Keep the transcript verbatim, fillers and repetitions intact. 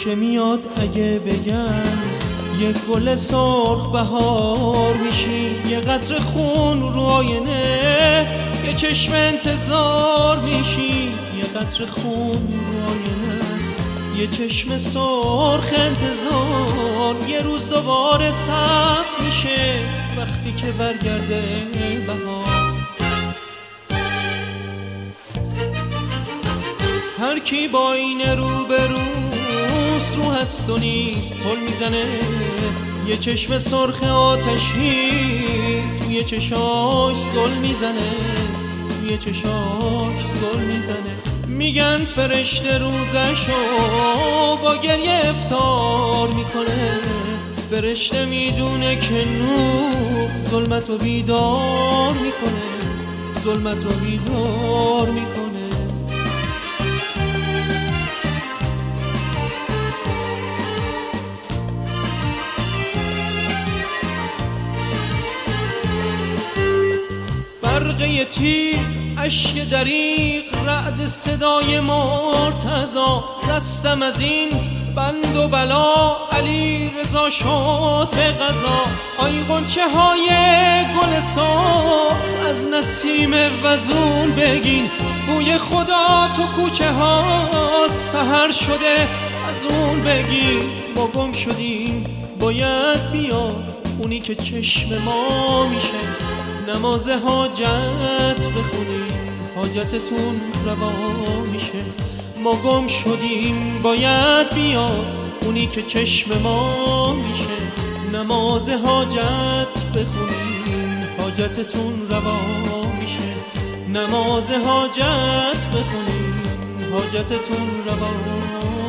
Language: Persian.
که میاد اگه بگن یه گل سرخ بهار میشی، یه قطره خون رو آینه یه چشم انتظار میشی، یه قطره خون رو آینه است یه چشم سرخ انتظار. یه روز دوباره سبز میشه وقتی که برگرده بهار. هر کی با این رو به روست رو هست و نیست پل میزنه، یه چشم سرخ آتشی توی چشاش زل میزنه، توی چشاش زل میزنه. میگن فرشته روزشو با گریه افطار میکنه، فرشته میدونه که نور ظلمت و بیدار میکنه، ظلمت و بیدار میکنه. برقه تیر اشک دریق رعد صدای مرتضا، رستم از این بند و بلا علی رضا شد به قضا. آی غنچه های گل سرخ از نسیم وزون بگین، بوی خدا تو کوچه ها سحر شده از اون بگین. ما گم شدیم باید بیاد اونی که چشم ما میشه، نماز حاجت بخونیم حاجتتون روا میشه. ما گم شدیم باید بیاد اونی که چشم ما میشه، نماز حاجت بخونیم حاجتتون روا میشه، نماز حاجت بخونیم حاجتتون روا